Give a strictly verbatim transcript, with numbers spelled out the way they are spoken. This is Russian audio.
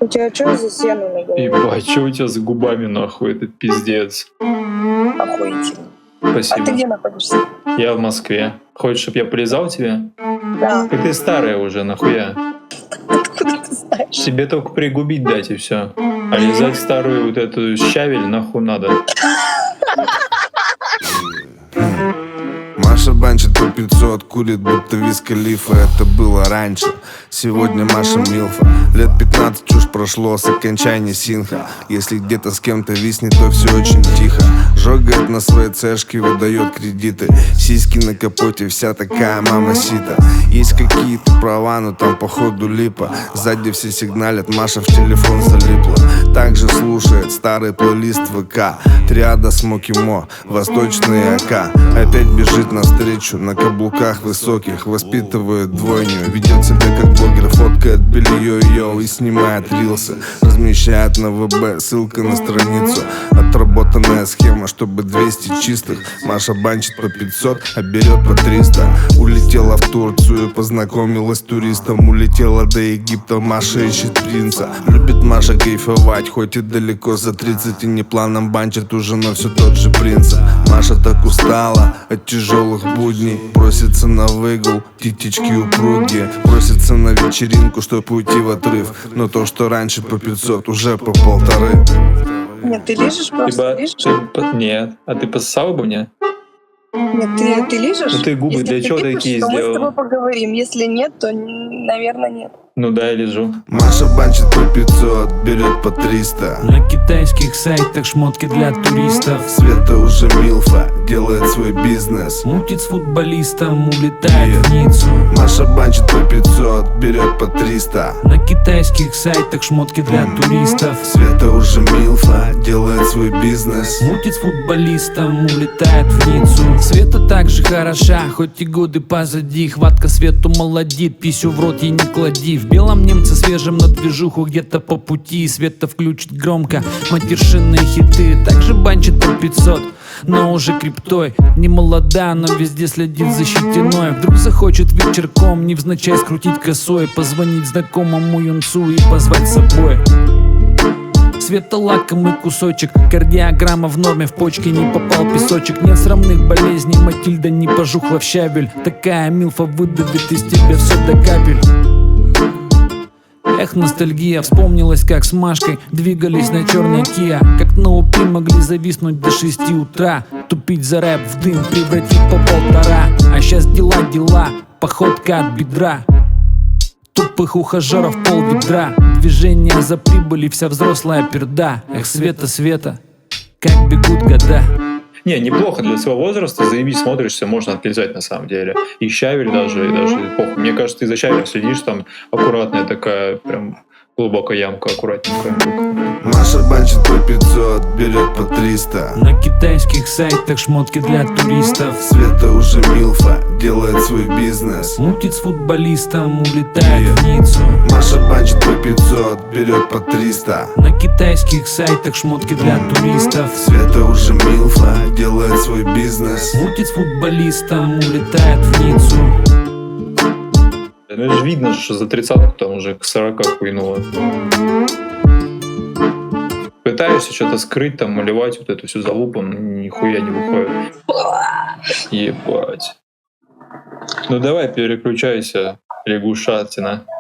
У тебя что за сено на голове? Ебать, что у тебя за губами нахуй? Это пиздец. Охуительно. Спасибо. А ты где находишься? Я в Москве. Хочешь, чтобы я полезал тебе? Да. Так ты старая уже, нахуя? Откуда ты знаешь? Тебе только пригубить дать и все. А лизать старую вот эту щавель нахуй надо. Маша банчит по пятьсот, курит будто Виз Халифа. Это было раньше, сегодня Маша Милфа. Лет пятнадцать чушь прошло с окончания синха. Если где-то с кем-то виснет, то все очень тихо. Жогает на своей цешке, выдает кредиты. Сиськи на капоте, вся такая мамасита. Есть какие-то права, но там походу липа. Сзади все сигналят, Маша в телефон залипла. Также слушает старый плейлист ВК. Триада Смоки Мо, восточный АК. Опять бежит навстречу на каблуках высоких. Воспитывает двойню, ведет себя как блогер. Фоткает белье-йо и снимает рилсы. Размещает на ВБ, ссылка на страницу. Отработанная схема, чтобы двести чистых. Маша банчит по пятьсот, а берет по триста. Улетела в Турцию, познакомилась с туристом. Улетела до Египта, Маша ищет принца. Любит Маша кайфовать, хоть и далеко за тридцать. И не планом банчит уже, но все тот же принц. Маша так устала от тяжелых будней. Просится на выгул, титечки упругие. Просится на вечеринку, чтоб уйти в отрыв. Но то, что раньше по пятьсот, уже по полторы. Нет, ты лежишь просто, Либо лежишь? ты- Нет. А ты поссал бы мне? Нет, ты, ты лежишь? Ну ты губы Если для ты чего лежишь, такие то мы с тобой сделала? поговорим. Если нет, то, н- наверное, нет. Ну да, я лежу. Маша банчит по пятьсот, берет по триста. На китайских сайтах шмотки для туристов. Света уже Милфа, делает свой бизнес. Мутит с футболистом, улетает в Ниццу. Маша банчит по пятьсот, берет по триста. На китайских сайтах шмотки для туристов. Света уже Милфа, делает свой бизнес. Мутит с футболистом, улетает в Ниццу. Света так же хороша, хоть и годы позади. Хватка Свету молодит, писю в рот ей не клади. В белом немце свежем на движуху где-то по пути. Света включит громко матершинные хиты. Также банчит по пятьсот, но уже криптой. Не молода, но везде следит за щетиной. Вдруг захочет вечерком невзначай скрутить косой. Позвонить знакомому юнцу и позвать с собой. Света лакомый кусочек, кардиограмма в норме, в почке не попал песочек. Нет срамных болезней, Матильда не пожухла в щавель. Такая Милфа выдавит из тебя все до капель. Эх, ностальгия, вспомнилась, как с Машкой двигались на черной Киа. Как на упи могли зависнуть до шести утра. Тупить за рэп в дым, превратить по полтора. А сейчас дела, дела, походка от бедра. Тупых ухажеров пол ведра. Движение за прибыли, вся взрослая перда. Эх, Света, Света, как бегут года. Не, неплохо для своего возраста, заебись, смотришься, можно отлезать на самом деле. И щавель даже, и даже похуй. Мне кажется, ты за щавелем следишь, там аккуратная такая, прям глубокая ямка, аккуратненькая. Маша банчит по пятьсот, берет по триста. На китайских сайтах шмотки для туристов. Света уже Милфа, делает свой бизнес. Мутит с футболистом, улетает в Ниццу. Маша банчит по пятьсот, берет по триста. На китайских сайтах шмотки для туристов. Света уже Милфа, делает свой бизнес. Мутит с футболистом, улетает в Ниццу. Ну это же видно, что за тридцатку там уже к сорока хуйнуло. Пытаюсь что-то скрыть, там, малевать вот эту всю залупу, но нихуя не выходит. Ебать. Ну давай, переключайся, лягушатина.